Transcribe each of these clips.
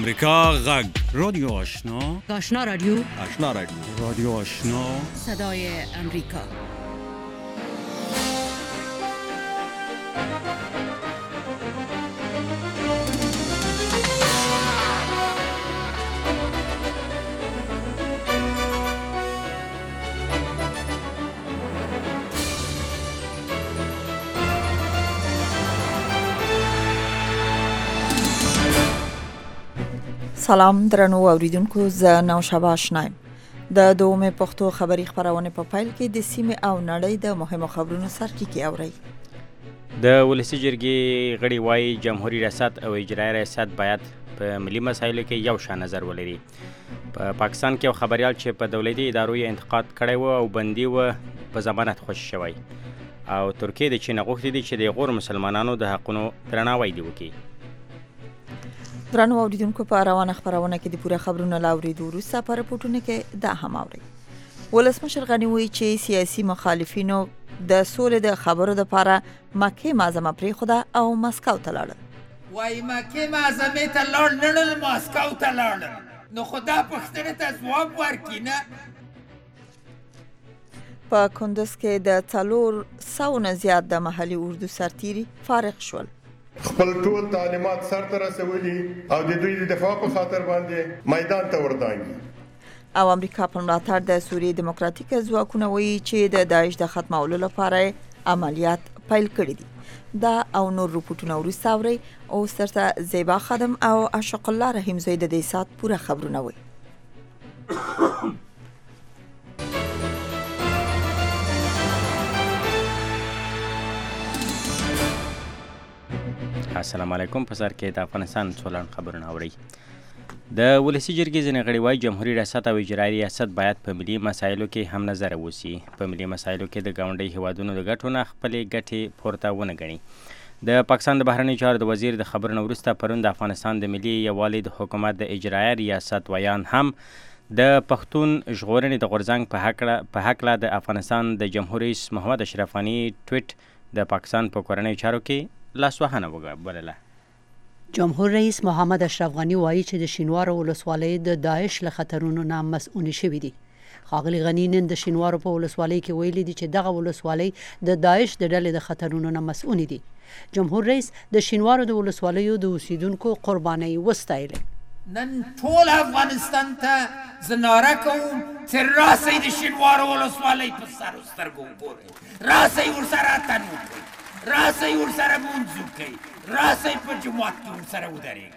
امریکا غږ رادیو آشنا آشنا رادیو رادیو آشنا صدای امریکا. سلام درنو اوریدونکو، زه نوشابه آشنایم. د دومې پښتو خبری خبرونه په پایل کې د سیمې او نړۍ د مهمو خبرونو سرټکی اوري. د ولسی جرګې غړي وايي جمهوریت ریاست او اجرایي ریاست باید په ملي مسایلو کې یو شان نظر ولري. په پاکستان کې خبريال چې په دولتي ادارو یې انتقاد کړی و او بندي و په ضمانت خوشی شوی، او ترکیه د چین غوښتي دي چې د غور مسلمانانو د حقونو درناوی دی وکړي. درنو اوریدونکو، په روانه خبرونه کې د پوره خبرونو لاوریدو وروسته په رپورټونو کې دا هم اوري. ولسمشر غنی وایي چې سیاسي مخالفینو د سولې د خبرو لپاره مکه معظمه پرېښوده او مسکو ته لاړل. وای مکه معظمه ته لاړل، مسکو ته لاړل، نو خدا پښتنه ته ځواب ورکینه. په کندز کې د 400 نه زیات د محلي اردو سرتیري فارغ شول. خپل ټول تعلیمات سرته رسولي او د دوی د دفاع په خاطر باندې میدان ته وردانګي. او امریکا په ملاتړ د سوریې دیموکراتیک ځواکونه وایي چې د داعش د ختمولو لپاره عملیات پیل کړي دي. دا او نور رپورټونه وروسته اوري. او سرته زیبا خادم او عاشق الله رحیم زوی د دې سات پوره خبرونه وي. السلام علیکم. په سر کې د افغانستان څولن خبرونه اوري. د ولسی جرګې ځینې غړي وايي جمهوریت ریاست او اجرایي ریاست باید په ملي مسایلو کې هم نظر ووسي. په ملي مسایلو کې د ګاونډي هیوادونو د ګټو نه خپلې ګټې پورته ونه ګڼي. د پاکستان د بهرنیو چارو د وزیر د خبرونو وروسته پرون د افغانستان د ملي یووالي د حکومت د اجرایي ریاست ویان هم د پښتون ژغورنې د غورځنګ په هکله د افغانستان د جمهور رئیس محمد اشرف غني ټویټ د پاکستان په کورنیو چارو کې لاسوهنه وبلله. جمهور رئیس محمد اشرف غني وایي چې د شینوارو ولسوالۍ د داعش له خطرونو نه مسؤل شوي دي. ښاغلي غني نن د شینوارو په ولسوالۍ کې ویلي دي چې دغه ولسوالۍ د داعش د ډلې د خطرونو نه مسؤل دي. جمهور رئیس د شینوارو د ولسوالیو د اوسیدونکو قربانۍ وستایلې. نن ټول افغانستان ته زناره کوم چې راسئ د شینوارو ولسوالۍ په سر سترګو وګورئ، راسئ ورسره اتن وکړئ، راسئ ورسره مونځ وکړئ، راسئ په جومات کې ورسره ودرېږئ.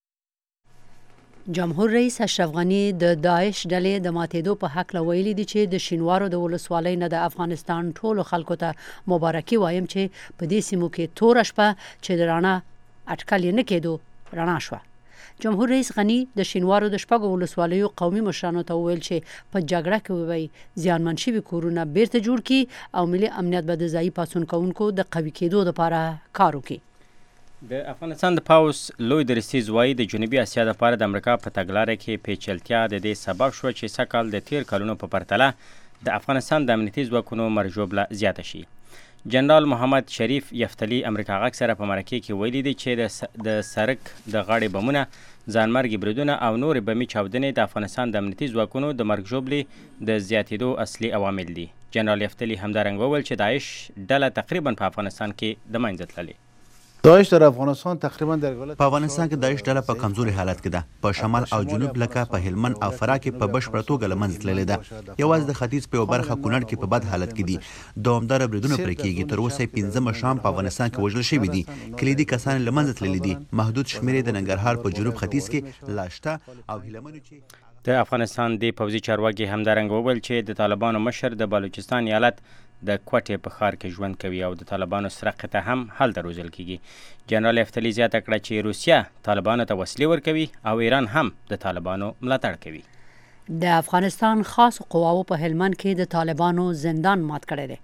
جمهور رئیس اشرف غني د داعش ډلې د ماتېدو په هکله ویلي دي چې د شینوارو د ولسوالۍ نه د افغانستان ټولو خلکو ته مبارکي وایم چې په دې سیمو کې توره شپه چې د رڼا اټکل یې نه کېدو رڼا شوه. جمهور رئیس غني د شینوارو د شپږو ولسوالیو قومي مشرانو ته وویل چې په جګړه کې ووی زیانمن شوي کورونه بیرته جوړ کړي او ملي امنیت به د ځایي پاڅون کوونکو د قوي کېدو لپاره کار وکړي. د افغانستان د پاوس لوی درستیز وایي د جنوبي اسیا لپاره د امریکا په تګلاره کې پیچلتیا د دې سبب شوه چې سږکال د تیر کلونو په پرتله د افغانستان د امنیتي ځواکونو مرجوبله زیاته شي. جنرال محمد شریف یفتلی امریکا غږ سره په مرکه کې ویلي دي چې د سرک د غاړې بمونه، ځانمرګي بریدونه او نور بمي چاودنې د افغانستان د امنیتي ځواکونو د مرګ ژوبلې د زیاتېدو اصلي عوامل دي. جنرال یفتلی همدارنګه وویل چې داعش ډله تقریبا په افغانستان کې د منځه تللې. داعش در افغانستان تقریبا در په افغانستان کې داعش ډله په کمزوري حالت کې ده. په شمال او جنوب لکه په هلمند او فراه کې په بشپړه توګه له منځه تللې ده. یوازې د ختیځ په یوه برخه کونړ کې په بد حالت کې دي. دوامداره بریدونه پرې کېږي. تر اوسه 15 مشران په افغانستان کې وژل شوي دي. کلیدي کسان له منځه تللي دي. محدود شمېر د ننګرهار په جنوب ختیځ کې لا شته او هیلمنو چې د افغانستان د پوځي چارواکي همدارنګه وویل چې د طالبانو مشر د بلوچستان ایالت د کوټې په ښار کې ژوند کوي او د طالبانو سره قطعه هم هلته روزل کیږي. جنرال افتلی زیاته کړه چې روسیه طالبانو ته وسلې ورکوي او ایران هم د طالبانو ملاتړ کوي. د افغانستان خاص قواو په هلمند کې د طالبانو زندان مات کړی دی.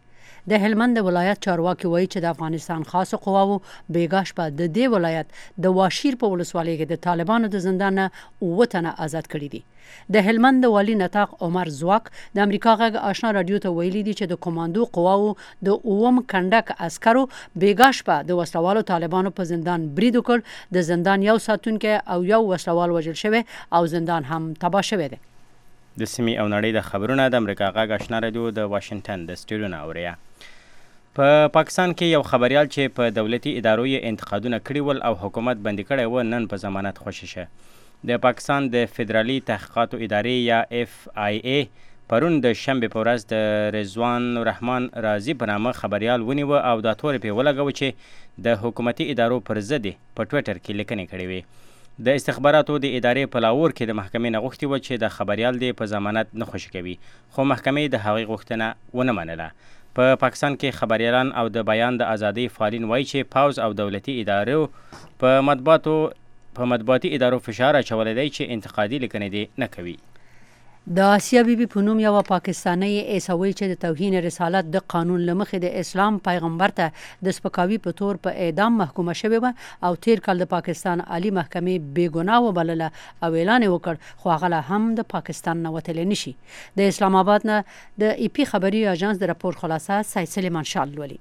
د هلمند ولایت چارواکي وایي چې د افغانستان خاصو قواو بیګا شپه د دې ولایت د واشیر په ولسوالۍ کې د طالبانو د زندان نه 9 تنه آزاد کړي دي. د هلمند والی نطاق عمر زواک د امریکا غږ آشنا رادیو ته ویلي دي چې د کمانډو قواو د 9م کنډک عسکرو بیګا شپه د وسلوالو طالبانو په زندان برید وکړ. د زندان یو ساتونکی او یو وسلوال وژل شوی او زندان هم تباه شوی دی. د سیمې او نړۍ د خبرونه د امریکا غږ آشنا رادیو د واشنگټن د سټوډیو نه اوریا. په پاکستان کې یو خبريال چې په دولتي ادارو یې انتقادونه کړي ول او حکومت بندي کړی و نن په ضمانت خوشی شه. د پاکستان د فدرالي تحقیقاتو ادارې یا FIA پرون د شنبه په ورځ د رضوان رحمان رازي په نامه خبريال ونیو او دا تور په ولګو چې د حکومتي ادارو پر ضد په ټوئیټر کې لیکنې کړې وي. د استخباراتو د ادارې په لاور کې د محکمې نه غوښتي و چې د خبريال دی په ضمانت نه خوشی کوي خو محکمې د هغې غوښتنه ونه منله. په پاکستان کې خبريالان او د بیان د ازادۍ فعالین وایي چې پاوز او دولتي ادارو په مطبوعاتي ادارو فشار اچولی دی چې انتقادي لیکنې دی نه کوي. د آسیا بیبي په نوم یوه پاکستانۍ عیسوي چې د توهین رسالت د قانون له مخې د اسلام پیغمبر ته د سپکاوي په تور په اعدام محکومه شوې وه او تیر کال د پاکستان عالی محکمې بېګناه وبلله او اعلان یې وکړ خو هغه لا هم د پاکستان نه وتلی نشي. د اسلام آباد نه د EP خبري اژانس د راپور خلاصه سید سلیمان شاه لولي.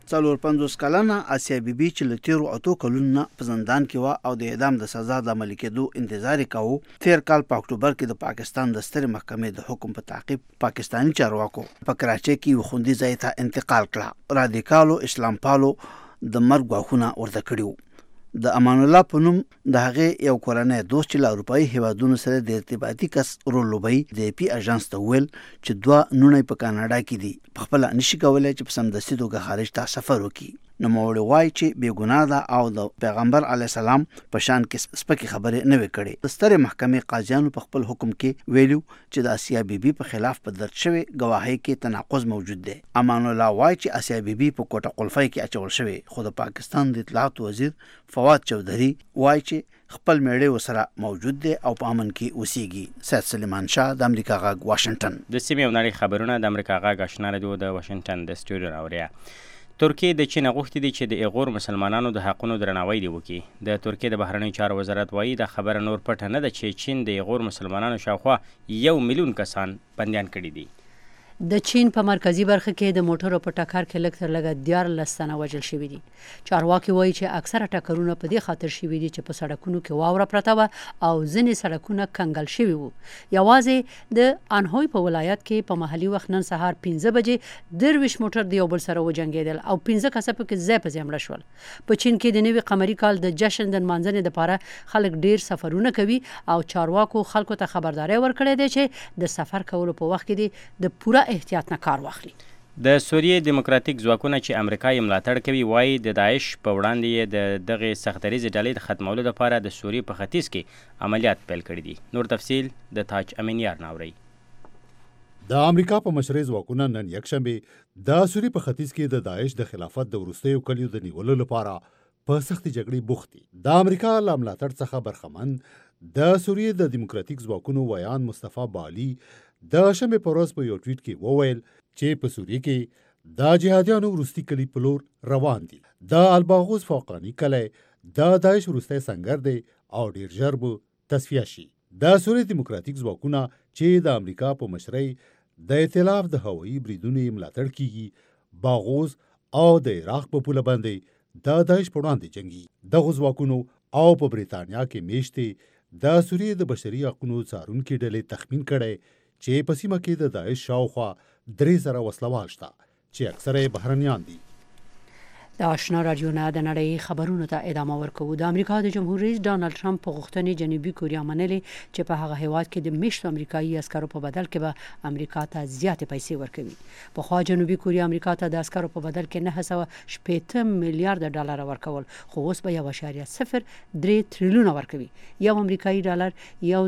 50 کلنه آسیا بیبي چې له تیرو 8 کلونو په زندان کې و او د اعدام د سزا د عملي کېدو انتظار یې کاوه تیر کال په اکتوبر کې د پاکستان د سترې محکمې د حکم په تعقیب پاکستاني چارواکو په کراچۍ کې یو خوندي ځای ته انتقال کړه. رادیکالو اسلام پالو د مرګ غواخونه ورته کړي وو. د امان الله په نوم د هغې یو کورنۍ دوست چې له اروپایي هیوادونو سره د ارتباطي کس رول لوبوي د EP اژانس ته وویل چې 2 نونې په کاناډا کې دي په خپله نشي کولی چې په سمدستي توګه خارج ته سفر وکړي. نوموړی وایي چې بېګناه ده او د پیغمبر علیه السلام په شان کې سپکې خبرې نه وې کړې. د سترې محکمې قاضیانو په خپل حکم کې ویلو چې د آسیا بیبي په خلاف په درج شوې ګواهۍ کې تناقض موجود دی. امان الله وایي چې آسیا بیبي په کوټه قلفۍ کې اچول شوې خو د پاکستان د اطلاعاتو وزیر فواد چودھری وایي چې خپل میړی ورسره موجود دی او په امن کې اوسیږي. سید سلیمان شاه د امریکا غږ واشنگټن. د سیمې او نړۍ خبرونه د امریکا غږ آشنا رادیو د واشنگټن د سټوډیو نه اوریا. ترکیه د چین غوښتي دي چې د ایغور مسلمانانو د حقونو درناوی دی وکړي. د ترکیه د بهرنیو چارو وزارت وایي دا خبره نور پټه نه ده چې چین د ایغور مسلمانانو شاوخوا 1 میلیون کسان بندیان کړي دي. د چین په مرکزی برخه کې د موټرو په ټکر کې لږ تر لږه 14 تنه وژل شوي دي. چارواکي وایي چې اکثره ټکرونه په دې خاطر شوي دي چې په سړکونو کې واوره پرته وه او ځینې سړکونه کنګل شوي وو. یوازې د انهوی په ولایت کې په محلي وخت نن سهار 15 بجې 23 موټر د یو بل سره وجنګېدل او 15 کسه پکې ځای په ځای مړه شول. په چین کې د نوي قمري کال د جشن د نمانځنې دپاره خلک ډیر سفرونه کوي او چارواکو خلکو ته خبرداری ورکړی دی چې د سفر کولو په وخت کې د پوره احتیاط نه کار واخلي. د سوریې دیموکراتیک ځواکونه چې امریکا یې ملاتړ کوي وایي د داعش په وړاندې یې د دغې سختدریزې ډلې د ختمولو لپاره د سوریې په ختیځ کې عملیات پیل کړي دي. نور تفصیل د تاج امینیار نه اورئ. د امریکا په مشرۍ ځواکونه نن یکشنبه د سوریې په ختیځ کې د داعش د خلافت د وروستیو کلیو د نیولو لپاره په سختې جګړې بوخت دي. د امریکا له ملاتړ څخه برخمن د سوریې د دیموکراتیک ځواکونو ویان مصطفی بالي د شنبې په ورځ په یو ټویټ کې وویل چې په سوریې کې د جهادیانو وروستي کلي په لور روان دي. د الباغوز فوقاني کلی د داعش وروستی سنګر دی او ډیر ژر به تصفیه شي. د سوریې دیموکراتیک ځواکونه چې د امریکا په مشرۍ د ائتلاف د هوایي بریدونو یې ملاتړ کیږي باغوز او د عراق په پوله باندې د داعش په وړاندې جنګي. دغو ځواکونو او په بریتانیا کې میشتې د سوریې د بشري حقونو څارونکي ډلې تخمین کړی چې په سیمه کې د داعش شاوخوا 3,000 وسلوال شته چې اکثره یې بهرنیان دي. د آشنا رادیو نه د نړۍ خبرونو ته ادامه ورکوو. د امریکا د جمهور رئیس ډانلډ ټرمپ په غوښتنې جنوبي کوریا منلې چې په هغه هیواد کې د میشتو امریکایي عسکرو په بدل کې به امریکا ته زیاتې پیسې ورکوي. پخوا جنوبي کوریا امریکا ته د عسکرو په بدل کې 9.8 میلیارډ ډالر ورکول خو اوس به 1.03 تریلیون ورکوي. یو امریکایي ډالر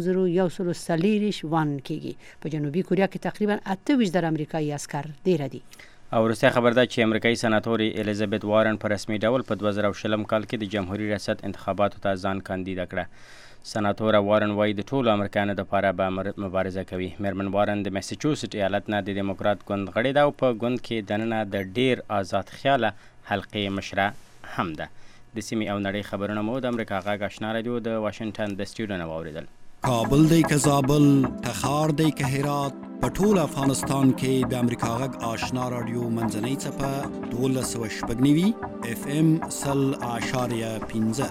1,140 وان کېږي. په جنوبي کوریا کې تقریبا 28 امریکایي عسکر ډیر دي. او وروستی خبر ده چې امریکایي سناتوري الیزابت وارن په رسمي ډول په 2020 کال کې د جمهوریت ریاست انتخاباتو ته ځان کاندیدا کړه. سناتور وارن وایي د ټولو امریکایانو دپاره به مبارزه کوي. میرمن وارن د میساچوسټ ایالت نه د دیموکرات ګوند غړې ده او په ګوند کې دننه د ډیر آزاد خیاله حلقې مشره هم ده. د سیمې او نړۍ خبرونه مو د امریکا غږ آشنا رادیو د واشنگټن د سټوډیو نه واورېدل. کابل دی که زابل، تخار دی که هرات، په ټول افغانستان کې د امریکا غږ آشنا رادیو منځنۍ څپه 1290 FM 100.15.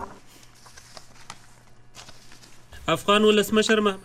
افغان ولسمشر د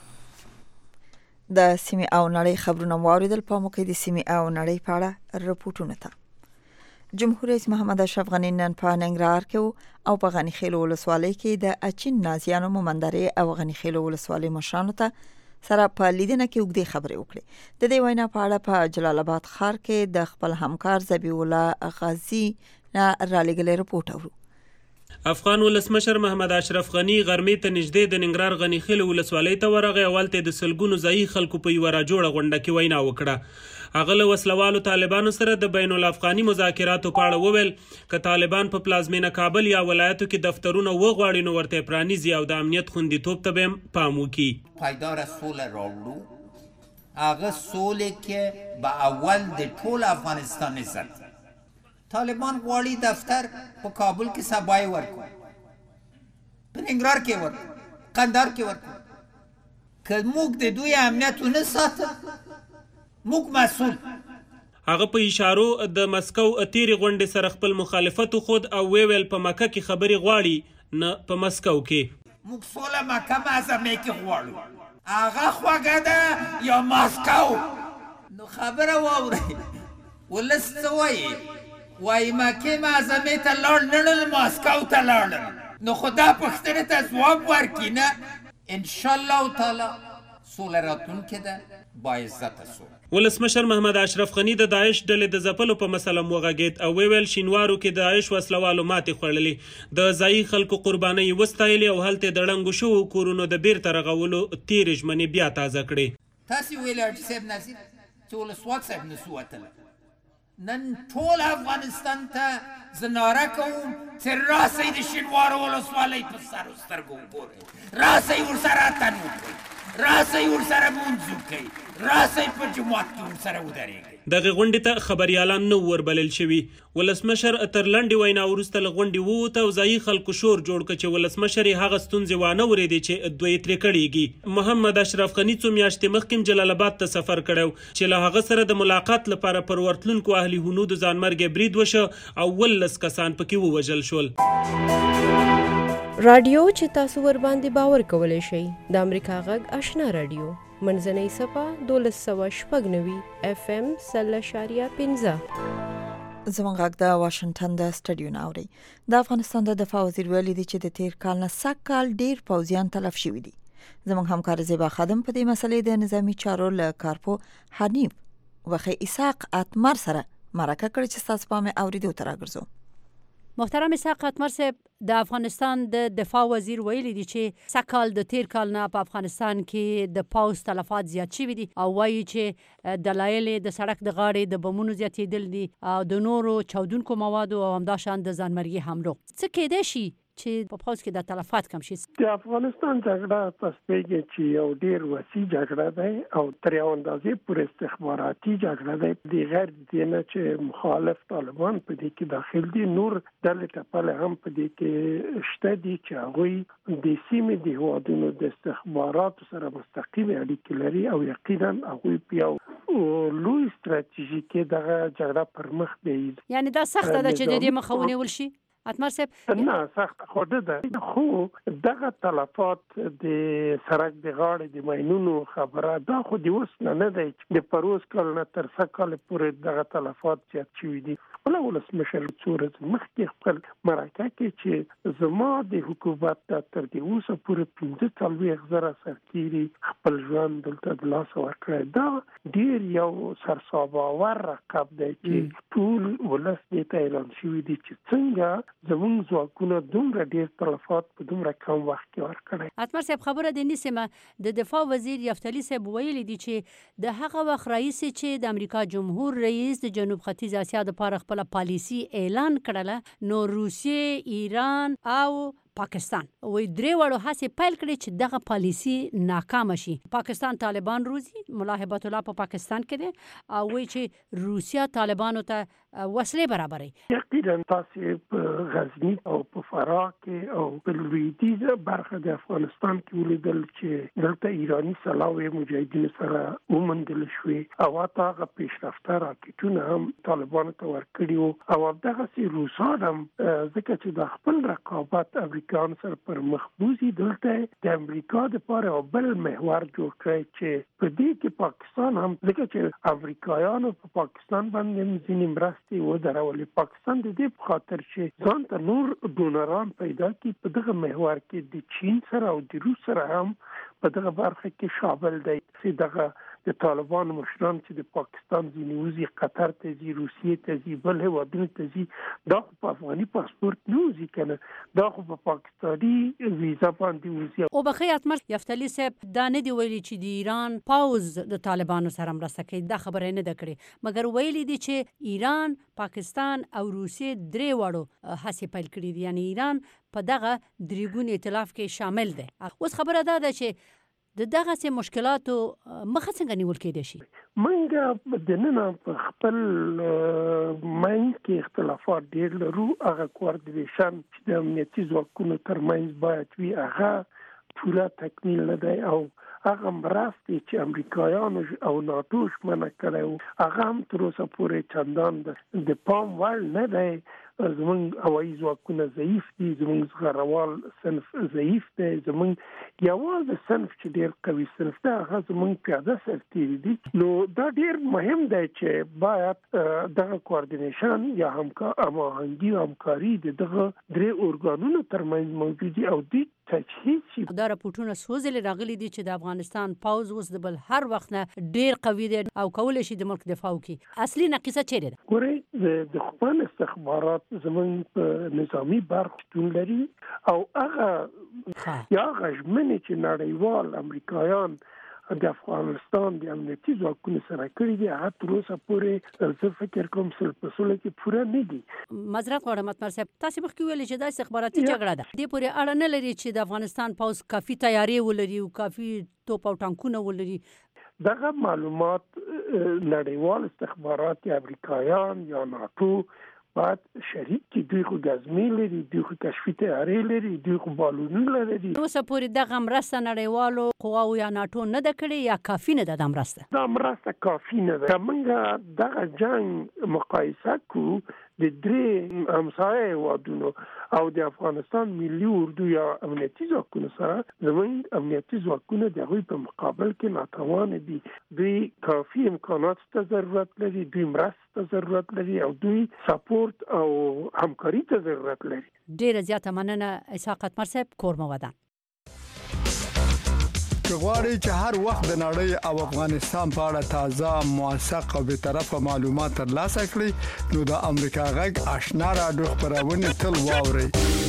سیمې او نړۍ خبرونه واورېدل. په موقع د سیمې او نړۍ په اړه رپورټونه ته جمهور رئیس محمد اشرف غني نن په ننګرهار کې او په غني خیل ولسوالۍ کې د اچین نازیانو مومندرې او غني خیل ولسوالۍ مشرانو ته سره په لیدنه کې اوږدې خبرې وکړې. د دې وینا په اړه په جلال آباد ښار کې د خپل همکار ذبیح الله غازی نه رالېږلی رپورټ اورو. افغان ولسمشر محمد اشرف غني غرمې ته نږدې د ننګرهار غني خیل ولسوالۍ ته ورغی او هلته د سلګونو ځایي خلکو په یوه راجوړه غونډه کې وینا وکړه. هغه له وسلوالو طالبانو سره د بین الافغاني مذاکراتو په اړه وویل که طالبان په پلازمینه کابل یا ولایتو کې دفترونه وغواړي نو ورته پرانیزي او د امنیت خوندیتوب ته به پام وکړي. پایدار سوله راوړو، هغه سولې کې به اول د ټول افغانستان عزت. طالبان غواړي دفتر په کابل کې سبای ورکړي، په ننګرهار کې ورکړي، قندهار کې ورکړي. که موږ د دوی امنیت ونه ساتو موږ مسؤل. هغه په اشارو د مسکو تیرې غونډې سره خپل مخالفت خود او ویل په مکه کې خبرې غواړي نه په مسکو کې. موږ سوله مکه معظمې کې غواړو، هغه خوږه ده یا مسکو. نو خبره واورئ ولس څه وایي؟ وایي مکې معظمې ته لاړ نه مسکو ته لاړل. نو خو دا پوښتنې ته ځواب ورکړي نه. انشاءالله تعالی سوله راتلونکې ده با عزته سوله. ولسمشر محمد اشرف غني د داعش ډلې د ځپلو په مسله وغږېد او ویل شینوارو کې د داعش وسلوالو ماتې خوړلې، د ځایي خلکو قربانۍ وستایلې او هلته د ړنګو شوو کورونو د بیرته رغولو تیرې ژمنې بیا تازه کړې. تاسې ویلې حاجي صاحب نصیر چې ولسواک صاحب نسو وتلی. نن ټول افغانستان ته زه ناره کوم چې راسئ د شینوارو ولسوالۍ په سرو سترګو وګورئ، راسئ ورسره اتن وکړئ، راسئ ورسره مونځ وکړئ، راسئ په جومات کې ورسره ودرېږئ. دغه غونډې ته خبریالان نه وربلل شوي. ولسمشر تر لنډې وینا وروسته له غونډې ووته او ځایي خلکو شور جوړ کړ چې ولسمشر یې هغه ستونزې وانه ورېدې چې دوی ترې کړېږي. محمد اشرف غني څو میاشتې مخکې جلال آباد ته سفر کړی چې له هغه سره د ملاقات لپاره پر ورتلونکو اهلي هنودو ځانمرګی برید وشو او 19 کسان پکې ووژل شول. رادیو چې تاسو ور باندې باور کولی شئ د امریکا غږ آشنا رادیو منځنۍ صفه 1290 FM 100.15. زموږ غږ د واشنگټن د سټډیو نه اوري. د افغانستان د دفاع وزیر ویلي دی چې د تیر کال نه سږ کال ډیر پوځیان تلف شوي دي. زموږ همکار زیبا خادم په دې مسلې د نظامی چارو له کارپو حنیف وخی اسحاق اتمر سره مرکه کړې چې تاسو په مې اوریدو ته راګرځو. محترم اسحاق اتمر صاحب، د افغانستان د دفاع وزیر ویلي دی چې سږ د تیر کال نه په افغانستان کې د پوځ تلفات زیات شوي دي او وایي چې دلایل د سړک د غاړې د بمونو زیاتېدل دي او د نورو چاودونکو موادو او همداشان د ځانمرګي حملو. څه کېدای شي چې په پوځ کې د تلفات کم شي؟ د افغانستان جګړه تاسو پیږئ چې یو ډیر وسیع جګړه ده او تر یو اندازې پورې استخباراتي جګړه ده. د غیر دې نه چې مخالف طالبان په دې کې داخل دي، نور ډلې ټپلې هم په دې کې شته دي چې هغوی د سیمې د هیوادونو د استخباراتو سره مستقیم اړیکې لري او یقینا هغوی په یو لوی ستراتیژي کې دغه جګړه پر مخ بیایي. یعنی دا سخته ده چې د دې مخه ونیول شي؟ اتمر صاحب نه سخت خوده ده، خو دغه تلفات د سړک د غاړې د ماینونو خبره دا خو د اوس نه دی چې د پروز کال نه تر څه کال پورې دغه تلفات زیات شوي دي. ولسمشر څو ورځې مخکې خپل مرکه کې چې زما د حکومت تر دې اوسه پورې 45,000 سرتیري خپل ژوند دلته د لاسه ورکړی. دا ډیر یو سرساباور رقم دی چې ټول ولس دې ته اعلان شوي دي چې څنګه زموږ ځواکونه دومره ډیر تلفات په دومره کم وخت کې ورکړی. اتمر صاحب خبره د نیسمه د دفاع وزیر یفتلی صاحب ویلي دي چې د هغه وخت رئیس چې د امریکا جمهور رئیس د جنوب ختیځ اسیا د لپاره خپل پالیسی اعلان کړله، نو روسیې، ایران او پاکستان وې درې وړو هڅې پیل کړې چې دغه پالیسي ناکام شي. پاکستان طالبان روزي ملا هبت الله په پاکستان کې دی او وایي چې روسیا طالبانو ته وسلې برابرې. یقینا تاسو په غزنی او په فراه کې او په لویدیځه برخه د افغانستان کې ولیدل چې دلته ایرانی سلاوي مجاهدین سره ومندل شوې او هغه پیشرفته راکټونه هم طالبانو ته ورکړي او دغه سي روسان هم ځکه چې د خپل رقابت امریکایانو سره پر مخبوزي دلته د امریکا د لپاره بل محور جوړ کړی چې په دې کې پاکستان هم ځکه چې امریکایانو په پاکستان باندې ځینې مرستې ودرولې. پاکستان د دې په خاطر چې ځان ته نور ډونران پیدا کړي په دغه محور کې د چین سره او د روس سره هم په دغه برخه کې شامل دی. چې دغه د طالبان مشران چې د پاکستان ځینې قطر ته ځي، روسیې ته ځي، بل هېوادونو ته ځي، دا خو په افغاني پاسپورت نه وځي کنه، دا خو په پاکستاني ویزا باندې وځي. او بخیر اتمر یفتلی صاحب دا نه دی ویلي چې د ایران پاوز د طالبانو سره مرسته کوي، دا خبره نه ده کړې، مګر ویلي دي چې ایران، پاکستان او روسیې درې واړو هڅې پیل کړي دي، یعنی ایران په دغه درېګون ائتلاف کې شامل دی. اوس خبره دا ده چې د دغه سه مشکلاتو مخه څنګه نیول کېدای شي؟ منګه د نن په خپل ماین کې اختلافات ډېر لرو. هغه کوارډینیشن چې د امنیتي ځواکونو ترمنځ باید وي هغه پوره تکمیل نه دی او هغه مرستې چې امریکایانو او ناتو ژمنه کړې هغه هم تر اوسه پورې چندان د پام وړ نه دی. زمونږ هوایي ځواکونه ضعیف دي، زمونږ زغروال صنف ضعیف دی، زمونږ یوازې صنف چې ډېر قوي صنف دی هغه زمونږ پیاده سرتیري دي. نو دا ډېر مهم دی چې باید دغه کوارډینیشن یا هماهنګي او همکاري د دغه درې ارګانونو ترمنځ موجود او دي تجهیز شي. دا راپورټونه سوزل راغلي دي چې د افغانستان پاوز اوس د بل هر وخت نه ډېر قوي دی او کولای شي د ملک دفاع وکړي. اصلي نقیصه چیرې ده؟ ګورئ د خپل استخبارات زمونږ په نظامی برخه شتون لري او هغه یا غژمنې چې نړیوال امریکایان د افغانستان د امنیتي ځواکونو سره کړي دي هغه تر اوسه پورې زه فکر کوم سل په سل کې پوره نه دي. معذرت غواړم اتمر صاحب، تاسو مخکې ویلي چې دا استخباراتي جګړه ده، دې پورې اړه نه لري چې د افغانستان پوز کافي تیاری ولري او کافي توپ او ټانکونه ولري. دغه معلومات نړیوال استخبارات امریکایان یا ناتو باید شریک کی، دوی خو ګزمې لري، دوی خو کشفي تیاری لري، دوی خو بالونونه لري. اوسه پورې دغه مرسته نړیوالو قواو یا ناتو نه ده کړې یا کافي نه ده د مرسته؟ دا مرسته کافي نه ده. موږ دغه جنگ مقایسه کو د درې همسایه هیوادونو او د افغانستان ملي اردو یا امنیتي ځواکونو سره، زموږ امنیتي ځواکونه د هغوی په مقابل کې ناتوان دي. دوی کافي امکانات ته ضرورت لري، دوی مرسته ته ضرورت لري او دوی سپورت او همکاري ته ضرورت لري. ډیره زیاته مننه اسحاق اتمر صاحب، کور مو ودان. غواړئ چې هر وخت د نړۍ او افغانستان په اړه تازه، موثق او بیطرفه معلومات ترلاسه کړئ نو د امریکا غږ آشنا رادیو خبرونه تل واورئ.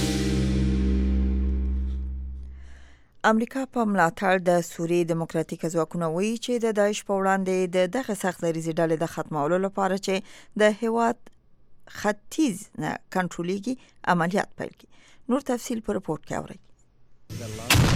امریکا په ملاتړ د سوریې دیموکراتیک ځواکونو وایي چې د داعش په وړاندې د دغه سخت دریځ ډلې د ختمولو لپاره چې د هیواد ختیځ نه کنټرولېږي عملیات پیل کړي. نور تفصیل په رپورت کې اورئ.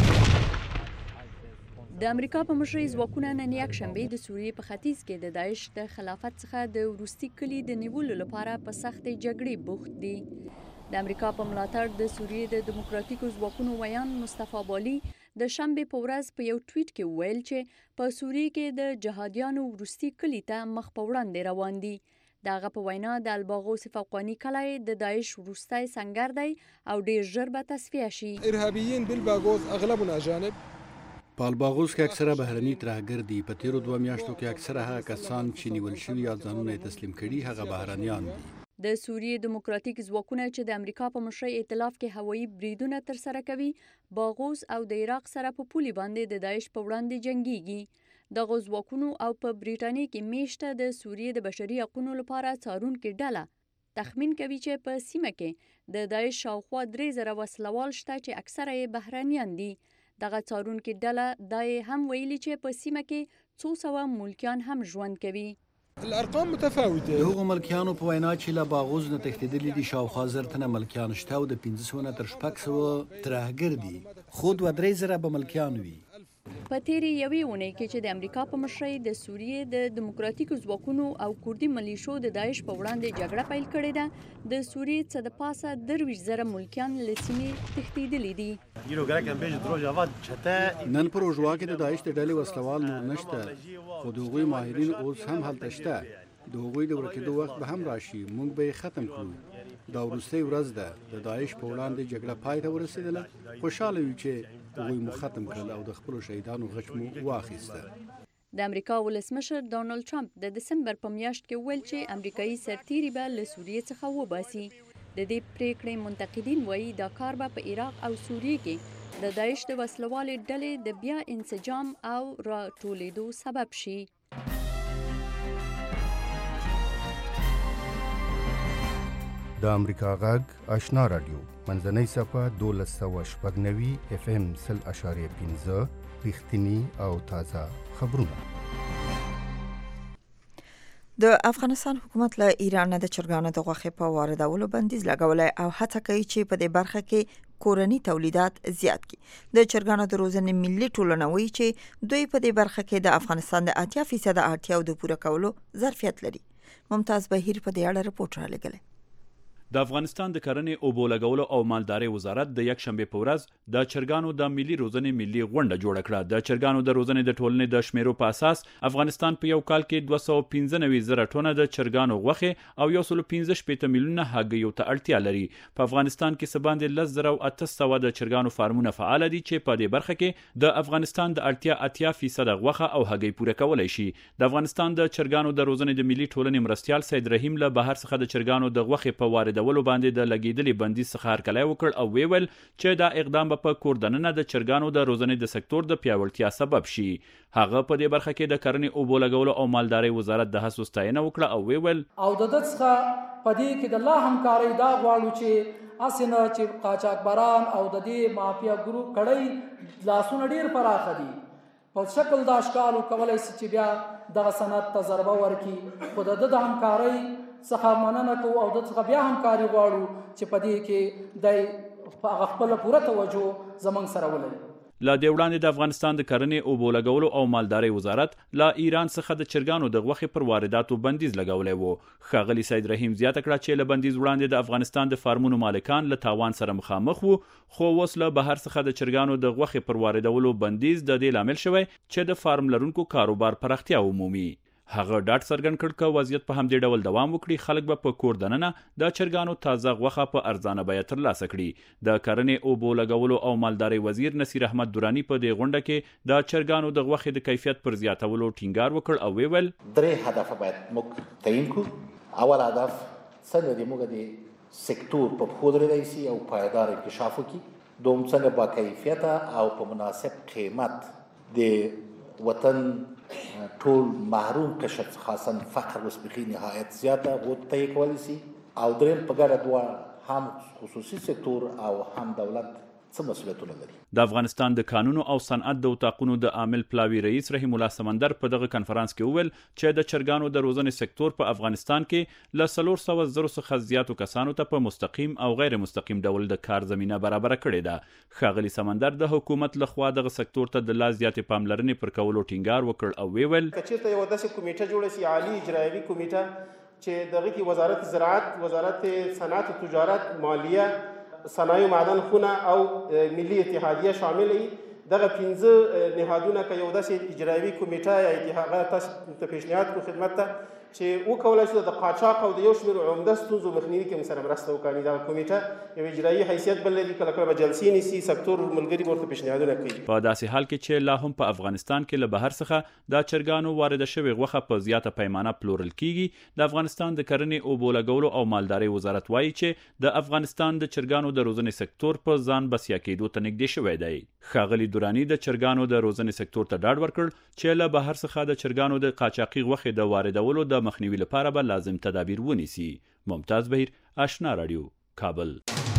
د امریکا په مشرۍ ځواکونه نن یکشنبه د سوریې په ختیځ کې د داعش د خلافت څخه د وروستي کلي د نیولو لپاره په سختې جګړې بوخت دي. د امریکا په ملاتړ د سوریې د دیموکراتیکو ځواکونو ویان مصطفی بالی د شنبه په ورځ په یو ټویټ کې ویل چې په سوریې کې د جهادیانو وروستي کلي ته مخ په وړاندې روان دي. دغه په وینا د الباغوس فوقاني کلی د داعش وروستی سنگر دی او ډیر ژر به تصفیه شي. ارهابيين بالباغوس اغلبنا اجانب. په الباغوس کې اکثره بهرني ترهګر دي. په تیرو 2 میاشتو کې اکثره هغه کسان چې نیول شوي یا ځانونه تسلیم کړي هغه بهرنیان دي. د سوریې دیموکراتیک ځواکونه چې د امریکا په مشرۍ ائتلاف کې هوایي بریدونه ترسره کوي، باغوس او د عراق سره په پولي باندې د داعش په وړاندې جنګيږي. دغه ځواکونو او په بریټانیا کې میشته د سوریې د بشري حقوقو لپاره څارونکې ډله تخمین کوي چې په سیمه کې د داعش شاوخوا 3000 وسلوال شته چې اکثره یې بهرنیان دي. دغه څارونکې ډله دا هم ویلي چې په سیمه کې 200 ملکیان هم ژوند کوي. الارقام متفاوته. د هغو ملکیانو په وینا چې له باغوز نه تښتېدلي دي شاوخوا 1000 تنه ملکیان شته او د 1500 نه تر 600 ترهګر دي، خو 2-3 به ملکیان وي. په تیرې یوې اونۍ کې چې د امریکا په مشرۍ د سوریې د دیموکراتیکو ځواکونو او کوردي ملیشو د داعش په وړاندې جګړه پیل کړې ده، د سوریې څه د پاسه 23,000 ملکیان له سیمې تښتېدلي دي. نن په روژوا کې د داعش د ډلې وسلوال نور نشته، خو د هغوی ماهرین اوس هم هلته شته. د هغوی د ورکېدو وخت به هم راشي، موږ به یې ختم کړو. دا وروستۍ ورځ ده، د داعش په وړاندې جګړه پای ته ورسېدله. خوشحاله یو چې هغوی مو ختم کړل او د خپلو شهیدانو غچ مو واخیسته. د امریکا ولسمشر ډانلډ ټرمپ د دسمبر په میاشت کې ویل چې امریکایي سرتیري به له سوریې څخه وباسي. د دې پریکړې منتقدین وایي دا کار به په عراق او سوریې کې د داعش د وسلوالې ډلې د بیا انسجام او راټولېدو سبب شي. د امریکا غږ آشنا رادیو منځنۍ صفحه 1290 FM 0.5 رښتینی او تازه خبرونه. د افغانستان حکومت له ایران نه د چرګانو د غوښې په واردولو بندیز لګولی او هڅه کوي چې په دې برخه کې کورني تولیدات زیات کړي. د چرګانو د روزنې ملي ټولنه وایي چې دوی په دې برخه کې د افغانستان د 80% اړتیاو د پوره کولو ظرفیت لري. ممتاز بهیر په دې اړه رپورټ رالیږلی. د افغانستان د کرنې او بولګولو او مالدارۍ وزارت د یک شنبه په ورځ د چرګانو د ملي روزنې ملي غونډه جوړه کړه. د چرګانو د روزنې د ټولنې د شمیرو په اساس افغانستان په یو کال کې 295,000 ټنه د چرګانو غوښه او 115 میلیونه هګیو ته اړتیا لري. په افغانستان کې سباندې 10,800 د چرګانو فارمونه فعال دي چې په دې برخه کې د افغانستان د 80% غوښه او هګۍ پوره کولای شي. د افغانستان د چرګانو د روزنې د ملي ټولنې مرستیال سید رحیم له بهر څخه د چرګانو د غوښې په وارد ولو باندې د لګیدلي بندیز څخه هرکلی وکړ او ویل چې دا اقدام به په کور دننه د چرګانو د روزنې د سکتور د پیاوړتیا سبب شي. هغه په دې برخه کې د کرنې او بولګولو او مالدارۍ وزارت د هڅو ستاینه وکړه او ویل او د دې څخه په دې کې د الله همکارۍ دا غواړو چې اسنه چې قاچاقبران او د دې مافیا ګروپ کړي لاسونه ډیر پراخ دي په شکل د اشکالو کولای شي چې بیا دغه صنعت ته ضربه ورکړي. خو د همکارۍ څخه مننه کوو او د څخه بیا همکاري غواړو چې په دې کې د خپل پوره توجه زمونږ سره ولري. لا د وړاندې د افغانستان د کرنې او بولګولو او مالدارۍ وزارت لا ایران څخه د چرګانو د غوښې پر وارداتو بندیز لګولی وو. ښاغلي سید رحیم زیاته کړه چې له بندیز وړاندې د افغانستان د فارمونو مالکان له تاوان سره مخامخ وو، خو اوس له بهر څخه د چرګانو د غوښې پر واردولو بندیز د دې لامل شوی چې د فارم لرونکو کاروبار پراختیا ومومي. هغه ډاډ څرګند کړ چې وضعیت په همدې ډول دوام وکړي خلک به په کور دننه د چرګانو تازه غوښه په ارزانه بیه ترلاسه کړي. د کرنې او بولګولو او مالدارۍ وزیر نصیر احمد درانی په دې غونډه کې د چرګانو د غوښې د کیفیت پر زیاتولو ټینګار وکړ او ویل 3 هدف باید موږ تعیین کړو. اول هدف څنګه د موږ د سکتور په پښو درېدای شي او پایدار انکشاف وکړي. دوم څنګه با کیفیته او په مناسب قیمت د وطن ټول محروم قشر خاصا فقر وسبخي نهایت زیاته غوته کولی شي او دریم په ګډه دوه هم خصوصي سکتور او هم دولت څه مسؤلیتونه لري. د افغانستان د قانون او صنعت د اتاقونو د عامل پلاوی رئیس رحیم الله سمندر په دغه کنفرانس کې وویل چې د چرګانو د روزنې سکتور په افغانستان کې له 400 څخه زیاتو کسانو ته په مستقیم او غیر مستقیم ډول د کار زمينه برابر کړې ده. ښاغلي سمندر د حکومت لخوا دغه سکتور ته د لا زیاتې پاملرنې پر کولو ټینګار وکړ او ویل کچېرته یو داسې کمیټه جوړه شي عالی اجرایي کمیټه چې دغه کې وزارت زراعت، وزارت صنعت و تجارت، مالیه، صنایع معدن خونه او ملي اتحادیه شامل وي. دغه 15 نهادونه که یو داسې اجرایي کمیټه یا اتحادیه تاسو ته پیشنهاد کو خدمت ته چې وکولای شي د قاچاق او د یو شمېر عمده ستونزو مخنیوي کې موږ سره مرسته وکړي. دغه کمیټه یو اجرایي حیثیت بل لري، کله کله به جلسې نیسي، سکتور ملګري ورته پیشنهادونه کوي. په داسې حال کې چې لا هم په افغانستان کې له بهر څخه د چرګانو وارده شوې غوښه په زیاته پیمانه پلورل کیږي. د افغانستان د کرنې او بولګولو او مالدارۍ وزارت وایي چې د افغانستان د چرګانو د روزنې سکتور په ځان بسیا کېدو ته نږدې شوی دی. ښاغلي درانی د چرګانو د روزنې سکتور ته ډاډ ورکړ چې له بهر څخه د چرګانو د قاچاقي غوښې د واردولو د مخنیوي لپاره به لازم تدابیر ونیسي. ممتاز بهیر، آشنا رادیو، کابل.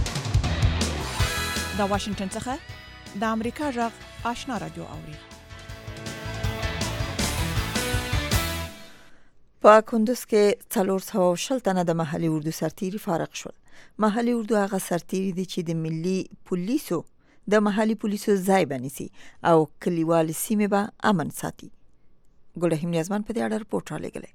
د واشنگټن څخه د امریکا غږ آشنا رادیو اوري. په کندوز کې 440 تنه د محلي اردو سرتیري فارغ شول. محلي اردو هغه سرتیري دي چې د ملي پولیسو د محلي پولیسو ځای بنسي او کلیوال سیمه به امن ساتي. ګلهیم نیازمن په دې اړه رپورټ راغلی.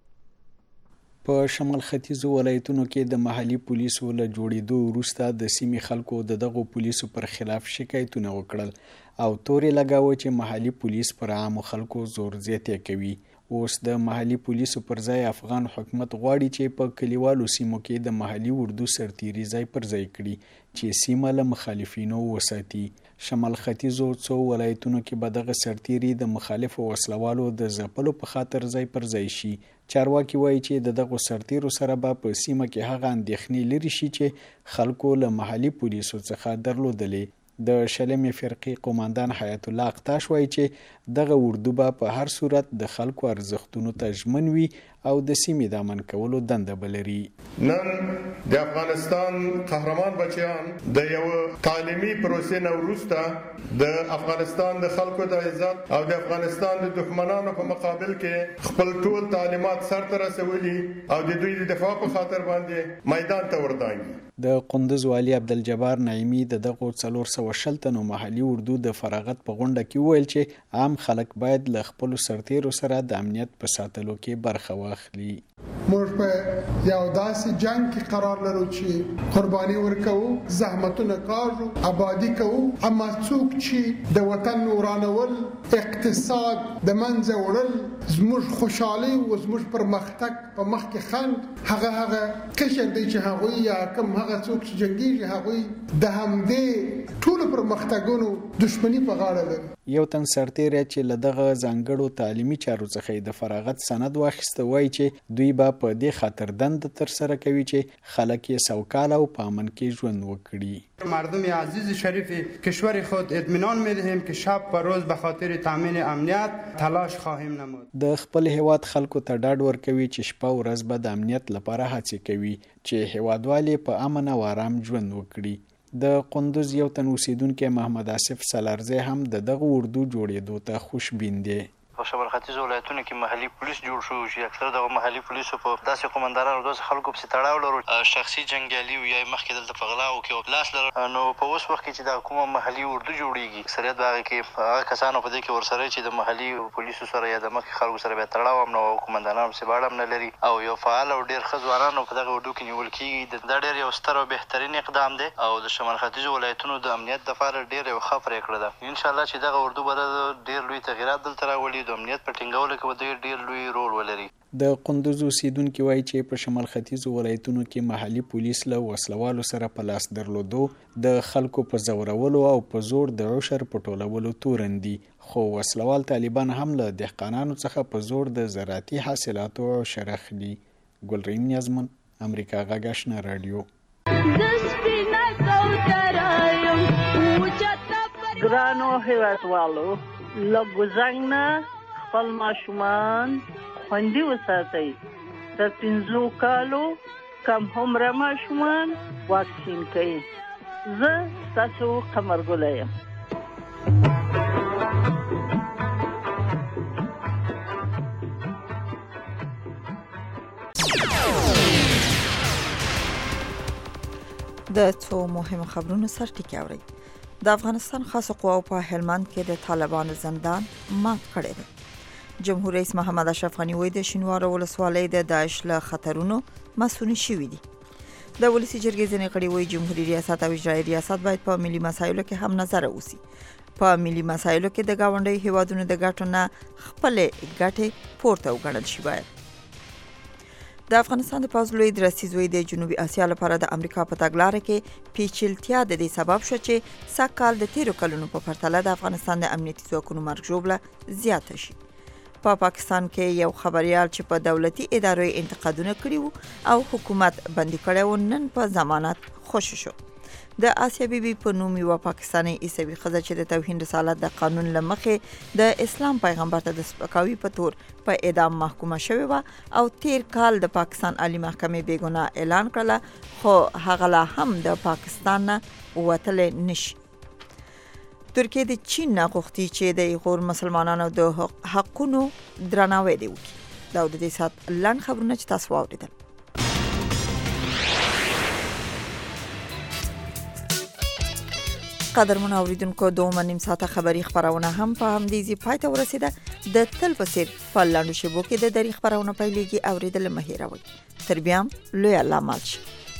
په شمال ختیځو ولایتونو کې د محلي پولیسو له جوړېدو وروسته د سیمې خلکو دغه پولیسو پر خلاف شکایتونه وکړل او تورې لګاوه چې محلي پولیس پر عامو خلکو زور زیاتې کوي. اوس د محلي پولیسو پر ځای افغان حکومت غواړي چې په کلیوالو سیمو کې د محلي اردو سرتیري ځای پر ځای کړي چې سیمه له مخالفینو وساتي. شمال ختیځو څو ولایتونو کې به دغه سرتیري د مخالفو وسلوالو د ځپلو په خاطر ځای پر ځای شي. چارواکي وایي چې دغه سرتیرو سره به په سیمه کې هغه اندېښنې لري شي چې خلکو له محلي پولیسو څخه درلودلې. د شلمې فرقې قوماندان حیات الله اقتاش وایي چې دغه اردو به په هر صورت د خلکو ارزښتونو ته ژمن وي او د سیمې د امن کولو دنده بلري. نن د افغانستان قهرمان بچیان د یو تعلیمي پروسې نه وروسته د افغانستان د خلکو د عزت او د افغانستان د دښمنانو په مقابل کې خپل ټول تعلیمات سرته رسولي او د دوی د دفاع په خاطر باندې میدان ته وردانګي. د قندوز والي عبدالجبار نعیمی دغه 440 تنو محلي اردو د فراغت په غونډه کې ویل چې عام خلک باید له خپل سرتیرو سره د امنیت په ساتلو کې برخه واخلي. موږ په یو داسې جنگ کې قرار لرو چې قرباني ورکوو، زحمتونه کاږو، آبادی کوو، اما څوک چې د وطن ورانول، اقتصاد د منځه وړل، زموږ خوشحالي او زموږ پرمختګ په مخ کې خنډ، هغه کشر دی چې هغوی یا کوم هغه څوک چې جنگیږي هغوی د همدې ټولو پرمختګونو دښمني په غاړه لري. یو تن سرتیری چې له دغه ځانګړو تعلیمي چارو څخه د فراغت سند واخیسته وایي چې دوی به په دې خاطر دنده ترسره کوي چې خلک یې سوکاله او په امن کې ژوند وکړي. مردم عزیز شریف کشور خود اطمینان می‌دهیم که شب و روز به خاطر تامین امنیت تلاش خواهیم نمود. د خپل هیواد خلکو ته ډاډ ورکوي چې شپه او ورځ به د امنیت لپاره هڅې کوي چې هیوادوال په امن او آرام ژوند وکړي. د قندوز یو تن اوسیدونکی محمد آصف سالارزی هم دغه اردو جوړېدو ته خوشبین دی. په شمال ختیځو ولایتونو کې محلي پولیس جوړ شو چې اکثر دغه محلي پولیسو په داسې قومندانانو داسې خلکو پسې تړاو لرو، شخصي جنګیالي یا مخکې دلته په غلاو کې لاس لرو. نو په اوس وخت کې چې د کومه محلي اردو جوړیږي اکثریت به هغه کې هغه کسانو په دې کې ورسره چې د محلي پولیسو سره یا د مخکې خلکو سره به تړاو هم نو قومندانانو پسې باړه هم نه لري او یو فعال او ډېر ښه ځوانانو په دغه اردو کې نیول کېږي. دا ډېر یو ستر او بهترین اقدام دی او د شمال ختیځو ولایتونو د امنیت دپاره ډېر یو ښه پرېکړه ده. انشاءالله چې دغه اردو به ډېر لوی تغیرات دلته راولي، د امنیت په ټینګولو ډېر لوی رول ولري. د قندوز اوسیدونکي وایي چې په شمال ختیځو ولایتونو کې محلي پولیس له وسلوالو سره په لاس درلودو د خلکو په زورولو او په زور د عشر په ټولولو تورندي، خو وسلوال طالبان هم له دهقانانو څخه په زور د زراعتي حاصلاتو عشر اخلي. ګلرین نیازمن، امریکا غږ آشنا رادیو. ګرانو هیوادوالو، له ګوزنګ نه خپل ماشومان خوندي وساتئ. تر 5 کالو کم عمره ماشومان واکسین کړئ. زه ستاسو قمرګله یم. د څو مهم خبرونو سرټکی اورئ. د افغانستان خاصه قواو په هلمند کې د طالبانو زندان مات کړی دی. جمهور رئیس محمد اشرف غنی وایي د شینوارو ولسوالۍ د داعش له خطرونو مسؤل شوي دي. د ولسی جرګې ځینې غړي وایي جمهوریت ریاست او اجرایي ریاست باید په ملي مسایلو کې هم نظر اوسي. په ملي مسایلو کې د گاونډي هیوادونو د ګټو نه خپل ګټې پورته وګڼل شي. باید د افغانستان د پوځ لوی درسیزوي د جنوبي اسیا لپاره د امریکا په تګلارې کې پیچلتیا د دې سبب شو چې سږکال د تیرو کلونو په پرتله د افغانستان د امنیتي ځواکونو مرګ ژوبله زیاته شي. په پاکستان کې یو خبريال چې په دولتي ادارو انتقادونه کړي او حکومت بندي کړي نن په ضمانت خوشی شو. د آسیا بیبي په نوم یو پاکستاني عیسوي ښځه چې د توهین رسالت د قانون لمخې د اسلام پیغمبر ته د سپکاوي په تور په اعدام محکومه شوې و او تیر کال د پاکستان عالی محکمې بیګناه اعلان کړله، خو هغه لا هم د پاکستان نه وتلې نشي. ترکیه د چین نه غوښتي چې د غور مسلمانانو د حقونو درناوی وکړي. دا د دې سات لاند خبرونه چې تاسو واوریدل. قدرمن اوریدونکو دوه نیم ساعته خبری خبرونه هم په همدې ځای پای ته ورسیده. د تل په څیر په لاندو شبکو کې د دری خبرونه پیلېږي اوریدل مه هېروئ. تر بیا لوی الله مالش.